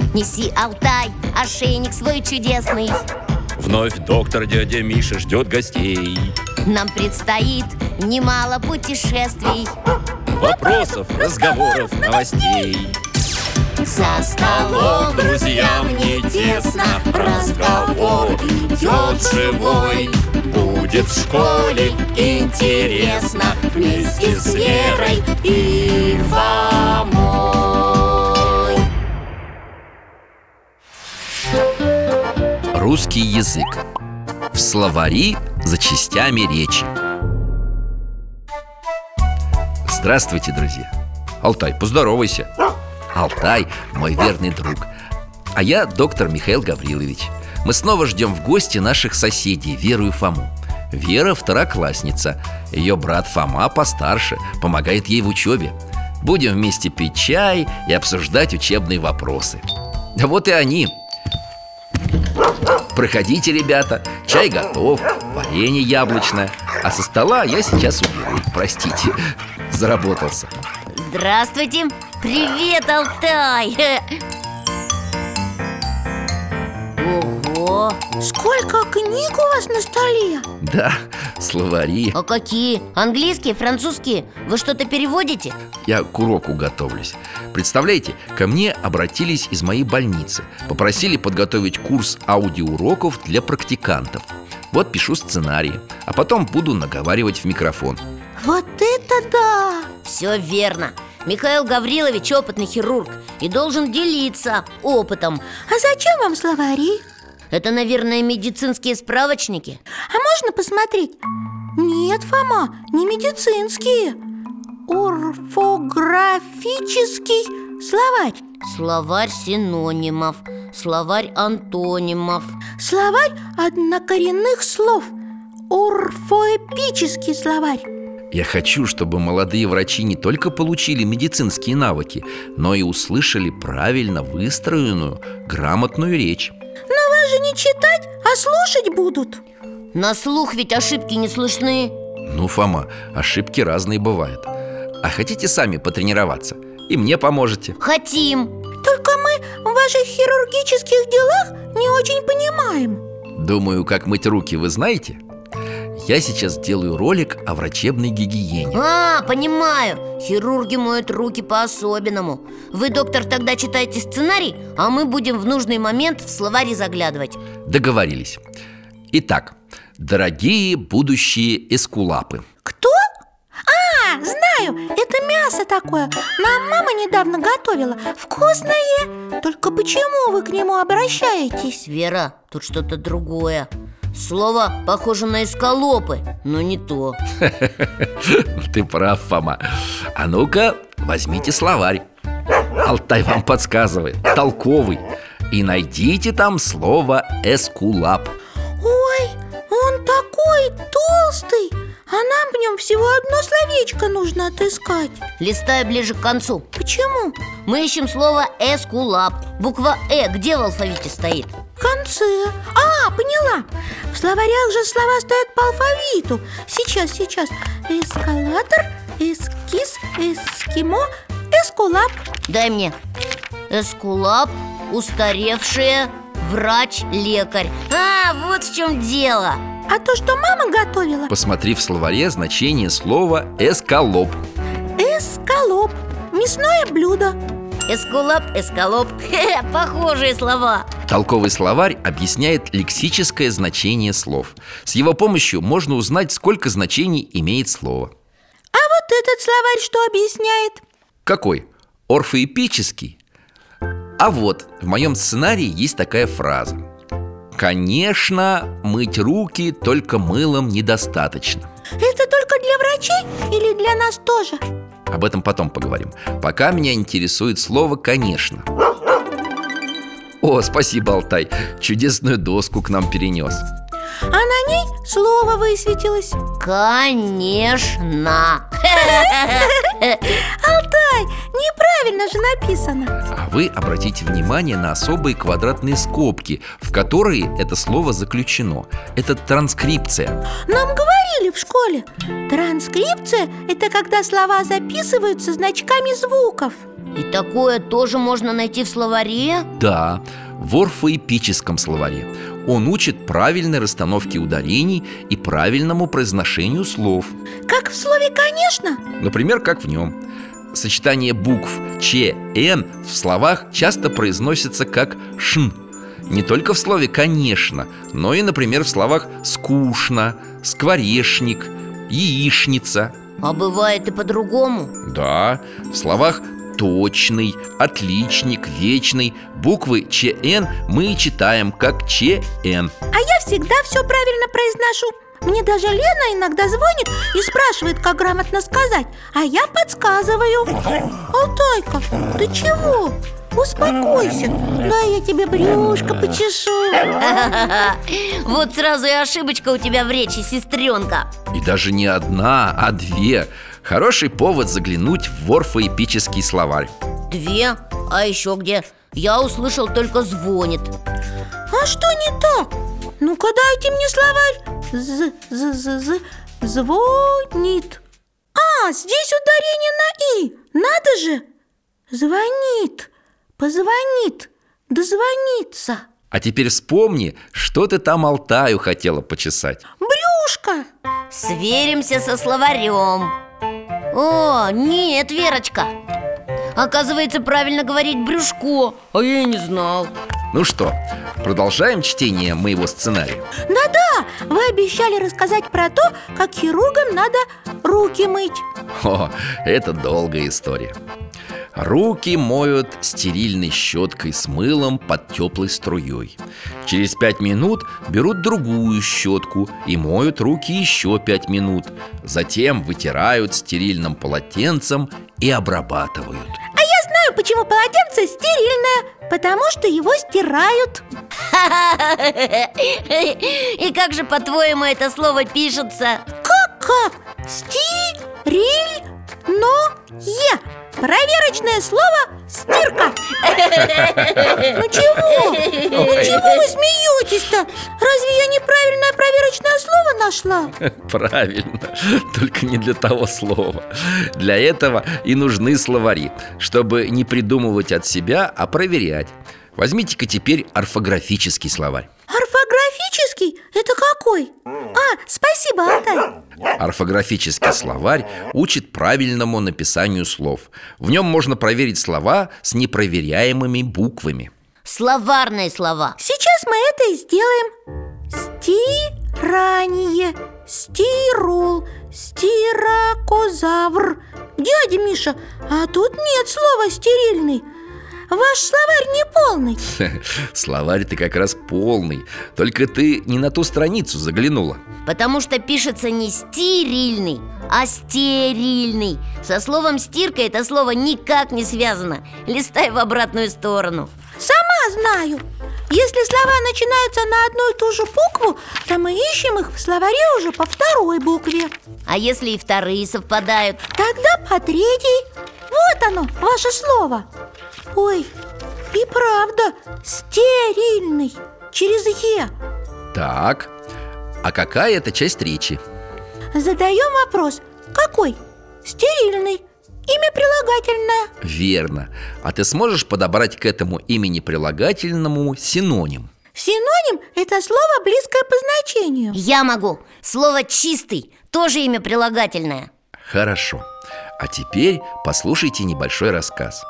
Неси, Алтай, ошейник свой чудесный. Вновь доктор дядя Миша ждет гостей. Нам предстоит немало путешествий, Вопросов, разговоров, новостей. за столом Друзьям не тесно, разговор идет живой. Будет в школе интересно вместе с Верой и Фомой. Русский язык. В словари за частями речи. Здравствуйте, друзья. Алтай, поздоровайся. Алтай – мой верный друг. А я доктор Михаил Гаврилович. Мы снова ждем в гости наших соседей Веру и Фому. Вера – второклассница. Ее брат Фома постарше, помогает ей в учебе. Будем вместе пить чай и обсуждать учебные вопросы. А вот и они. Проходите, ребята, чай готов, варенье яблочное. А со стола я сейчас уберу. Простите, заработался. Здравствуйте! Привет, Алтай! Ого! Сколько книг у вас на столе? Да, словари. А какие? Английские, французские? Вы что-то переводите? Я к уроку готовлюсь. Представляете, ко мне обратились из моей больницы. Попросили подготовить курс аудиоуроков для практикантов. Вот пишу сценарий, а потом буду наговаривать в микрофон. Вот это да! Все верно. Михаил Гаврилович опытный хирург и должен делиться опытом. А зачем вам словари? Это, наверное, медицинские справочники. А можно посмотреть? Нет, Фома, не медицинские. Орфографический словарь. Словарь синонимов, словарь антонимов. Словарь однокоренных слов. Орфоэпический словарь. Я хочу, чтобы молодые врачи не только получили медицинские навыки, но и услышали правильно выстроенную, грамотную речь. Но вас же не читать, а слушать будут. На слух ведь ошибки не слышны. Ну, Фома, ошибки разные бывают. А хотите сами потренироваться? И мне поможете. Хотим. Только мы в ваших хирургических делах не очень понимаем. Думаю, как мыть руки вы знаете? Я сейчас делаю ролик о врачебной гигиене. Понимаю. Хирурги моют руки по-особенному. Вы, доктор, тогда читайте сценарий, а мы будем в нужный момент в словари заглядывать. Договорились. Итак, дорогие будущие эскулапы. Кто? Знаю, это мясо такое. Нам мама недавно готовила. Вкусное. Только почему вы к нему обращаетесь? Вера, тут что-то другое. Слово похоже на эскалопы, но не то. Ты прав, Фома. А ну-ка, возьмите словарь. Алтай вам подсказывает, толковый. И найдите там слово эскулап. Ой, он такой толстый. А нам в нем всего одно словечко нужно отыскать. Листай ближе к концу. Почему? Мы ищем слово эскулап. Буква «э» где в алфавите стоит? В конце. Поняла. В словарях же слова стоят по алфавиту. Сейчас. Эскалатор, эскиз, эскимо, эскулап. Дай мне. Эскулап, устаревшие, врач, лекарь. Вот в чем дело. А то, что мама готовила? Посмотри в словаре значение слова эскалоп. Эскалоп. Мясное блюдо. Эскулап, эскалоп. Похожие слова. Толковый словарь объясняет лексическое значение слов. С его помощью можно узнать, сколько значений имеет слово. А вот этот словарь что объясняет? Какой? Орфоэпический? А вот, в моем сценарии есть такая фраза. Конечно, мыть руки только мылом недостаточно. Это только для врачей или для нас тоже? Об этом потом поговорим. Пока меня интересует слово «конечно». О, спасибо, Алтай. Чудесную доску к нам перенес. А на ней слово высветилось. Конечно. Алтай, неправильно же написано. А вы обратите внимание на особые квадратные скобки, в которые это слово заключено. Это транскрипция. Нам говорили в школе. Транскрипция – это когда слова записываются значками звуков. И такое тоже можно найти в словаре? Да, в орфоэпическом словаре. Он учит правильной расстановке ударений и правильному произношению слов. Как в слове «конечно»? Например, как в нем. Сочетание букв Ч, Н в словах часто произносится как «шн». Не только в слове «конечно», но и, например, в словах «скучно», «скворечник», «яичница». А бывает и по-другому. Да, в словах «точный», «отличник», «вечный» буквы ЧН мы читаем как ЧН. А я всегда все правильно произношу. Мне даже Лена иногда звонит и спрашивает, как грамотно сказать, а я подсказываю. Алтайка, ты чего? Успокойся, дай я тебе брюшко почешу. Вот сразу и ошибочка у тебя в речи, сестренка. И даже не одна, а две. Хороший повод заглянуть в орфоэпический словарь. Две? А еще где? Я услышал только «звонит». А что не то? Ну-ка дайте мне словарь. Звонит. А, здесь ударение на «и». Надо же. Звонит, позвонит, дозвонится. А теперь вспомни, что ты там Алтаю хотела почесать. Брюшко. Сверимся со словарем. О, нет, Верочка. Оказывается, правильно говорить «брюшко», а я и не знал. Ну что, продолжаем чтение моего сценария? Да-да, вы обещали рассказать про то, как хирургам надо руки мыть. О, это долгая история. Руки моют стерильной щеткой с мылом под теплой струей. Через 5 минут берут другую щетку и моют руки еще 5 минут. Затем вытирают стерильным полотенцем и обрабатывают. А я знаю, почему полотенце стерильное. Потому что его стирают. И как же, по-твоему, это слово пишется? Как? Стирильное. Проверочное слово «стирка». Ну чего? Ну чего вы смеетесь-то? Разве я неправильное проверочное слово нашла? Правильно, только не для того слова. Для этого и нужны словари, чтобы не придумывать от себя, а проверять. Возьмите-ка теперь орфографический словарь. Орфографический? Это какой? Спасибо, Алтай. Орфографический словарь учит правильному написанию слов. В нем можно проверить слова с непроверяемыми буквами. Словарные слова. Сейчас мы это и сделаем. Стирание, стирол, стирокозавр. Дядя Миша, а тут нет слова «стерильный». Ваш словарь не полный. Словарь-то как раз полный. Только ты не на ту страницу заглянула. Потому что пишется не «стерильный», а «стерильный». Со словом «стирка» это слово никак не связано. Листай в обратную сторону. Сама знаю. Если слова начинаются на одну и ту же букву, то мы ищем их в словаре уже по второй букве. А если и вторые совпадают? Тогда по третьей. Вот оно, ваше слово. Ой, и правда, стерильный, через «е». Так, а какая это часть речи? Задаем вопрос. Какой? Стерильный. Имя прилагательное. Верно. А ты сможешь подобрать к этому имени прилагательному синоним? Синоним – это слово, близкое по значению. Я могу. Слово «чистый» тоже имя прилагательное. Хорошо. А теперь послушайте небольшой рассказ.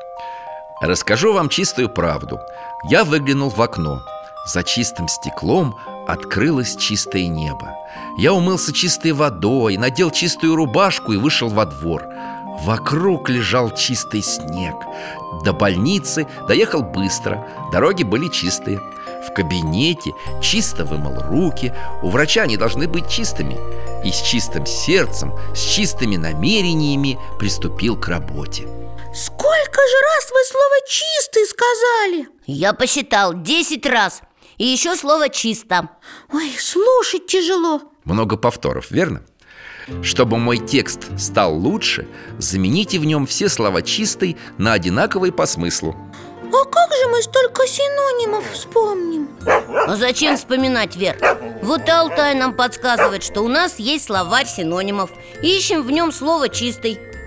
Расскажу вам чистую правду. Я выглянул в окно. За чистым стеклом открылось чистое небо. Я умылся чистой водой, надел чистую рубашку и вышел во двор. Вокруг лежал чистый снег. До больницы доехал быстро, дороги были чистые. В кабинете чисто вымыл руки. У врача они должны быть чистыми. И с чистым сердцем, с чистыми намерениями приступил к работе. Сколько же раз вы слово «чистый» сказали? Я посчитал 10 раз. И еще слово «чисто». Ой, слушать тяжело. Много повторов, верно? Чтобы мой текст стал лучше, замените в нем все слова «чистый» на одинаковые по смыслу. А как же мы столько синонимов вспомним? А зачем вспоминать, Вер? Вот и Алтай нам подсказывает, что у нас есть словарь синонимов. Ищем в нем слово «чистый».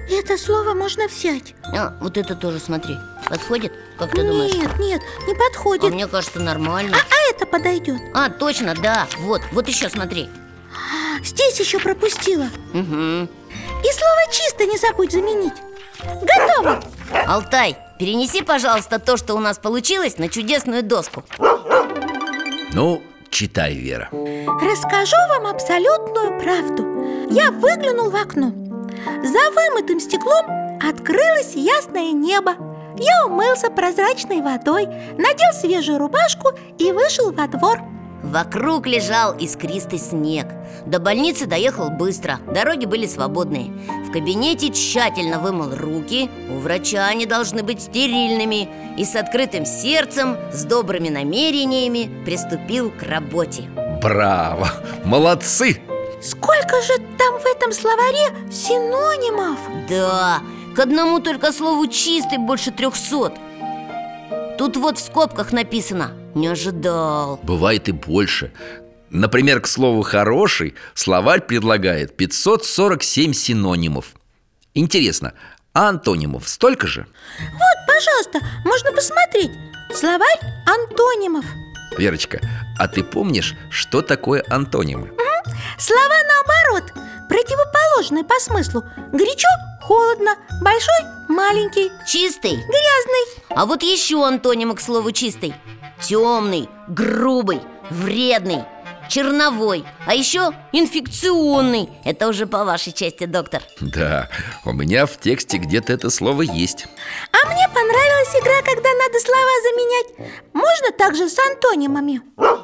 Это слово можно взять. Вот это тоже, смотри, подходит? Как ты думаешь? Нет, не подходит. Мне кажется, нормально. А это подойдет. Точно, да, вот еще смотри. Здесь еще пропустила. Угу. И слово «чисто» не забудь заменить. Готово. Алтай, перенеси, пожалуйста, то, что у нас получилось, на чудесную доску. Ну, читай, Вера. Расскажу вам абсолютную правду. Я выглянул в окно. За вымытым стеклом открылось ясное небо. Я умылся прозрачной водой, надел свежую рубашку и вышел во двор. Вокруг лежал искристый снег. До больницы доехал быстро, дороги были свободные. В кабинете тщательно вымыл руки. У врача они должны быть стерильными. И с открытым сердцем, с добрыми намерениями приступил к работе. Браво! Молодцы! Сколько же там в этом словаре синонимов? Да, к одному только слову «чистый» больше 300. Тут вот в скобках написано «не ожидал». Бывает и больше. Например, к слову «хороший» словарь предлагает 547 синонимов. Интересно, а антонимов столько же? Вот, пожалуйста, можно посмотреть. Словарь антонимов. Верочка, а ты помнишь, что такое антонимы? Слова наоборот, противоположные по смыслу. Горячо – холодно, большой – маленький, Чистый. грязный. А вот еще антонимы к слову «чистый». Темный, грубый, вредный, черновой. А еще инфекционный. Это уже по вашей части, доктор. Да, у меня в тексте где-то это слово есть. А мне понравилась игра, когда надо слова заменять. Можно также с антонимами?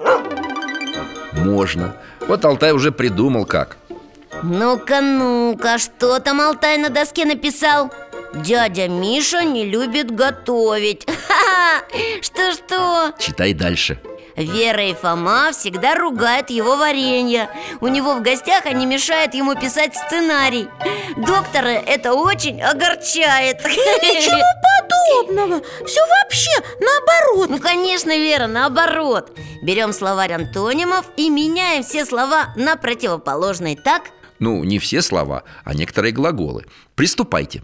Можно. Вот Алтай уже придумал как. Ну-ка, что там Алтай на доске написал? Дядя Миша не любит готовить. Что? Читай дальше. Вера и Фома всегда ругают его варенье. У него в гостях они мешают ему писать сценарий. Доктора это очень огорчает. Ничего подобного. Все вообще наоборот. Ну, конечно, Вера, наоборот. Берем словарь антонимов и меняем все слова на противоположные, так? Ну, не все слова, а некоторые глаголы. Приступайте.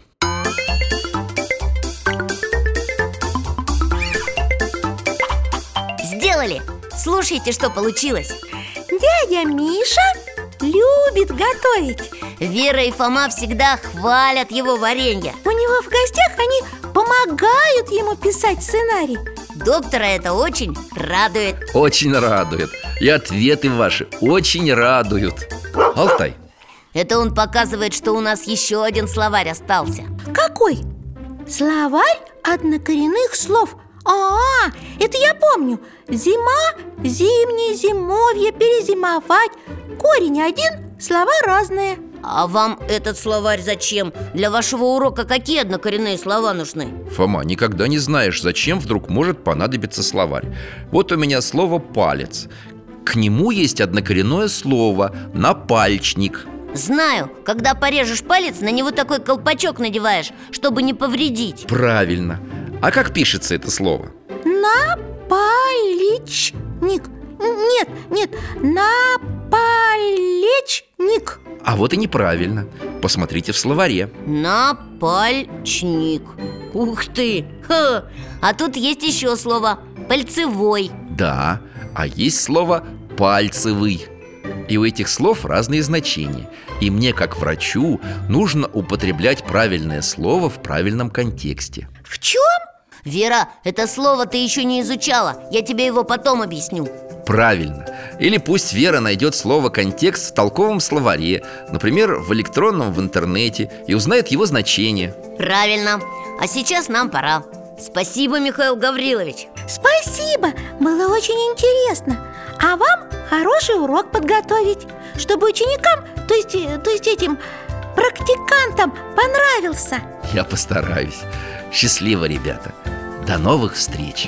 Сделали! Слушайте, что получилось. Дядя Миша любит готовить. Вера и Фома всегда хвалят его варенье. У него в гостях они помогают ему писать сценарий. Доктора это очень радует. Очень радует. И ответы ваши очень радуют. Алтай, Это он показывает, что у нас еще один словарь остался. Какой? Словарь однокоренных слов. Это я помню. Зима, зимний, зимовье, перезимовать. Корень один, слова разные. А вам этот словарь зачем? Для вашего урока какие однокоренные слова нужны? Фома, никогда не знаешь, зачем вдруг может понадобиться словарь. Вот у меня слово «палец». К нему есть однокоренное слово «напальчник». Знаю, когда порежешь палец, на него такой колпачок надеваешь, чтобы не повредить. Правильно. А как пишется это слово? Напалечник. Нет, напалечник. А вот и неправильно. Посмотрите в словаре. Напальчник. Ух ты! Ха. А тут есть еще слово пальцевой. Да, а есть слово «пальцевый». И у этих слов разные значения. И мне, как врачу, нужно употреблять правильное слово в правильном контексте. В чем? Вера, это слово ты еще не изучала. Я тебе его потом объясню. Правильно. Или пусть Вера найдет слово «контекст» в толковом словаре, например, в электронном в интернете, и узнает его значение. Правильно. А сейчас нам пора. Спасибо, Михаил Гаврилович. Спасибо, было очень интересно. А вам хороший урок подготовить, чтобы ученикам, то есть этим практикантам понравился. Я постараюсь. Счастливо, ребята. До новых встреч.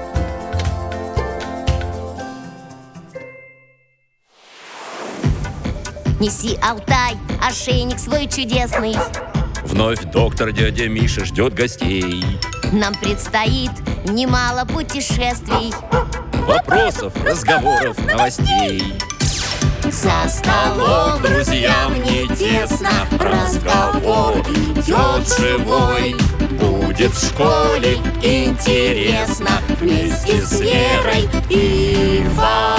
Неси, Алтай, ошейник свой чудесный. Вновь доктор дядя Миша ждет гостей. Нам предстоит немало путешествий. Вопросов, разговоров, новостей. За столом друзьям не тесно, разговор идет живой. Будет в школе интересно вместе с Верой и Иваном.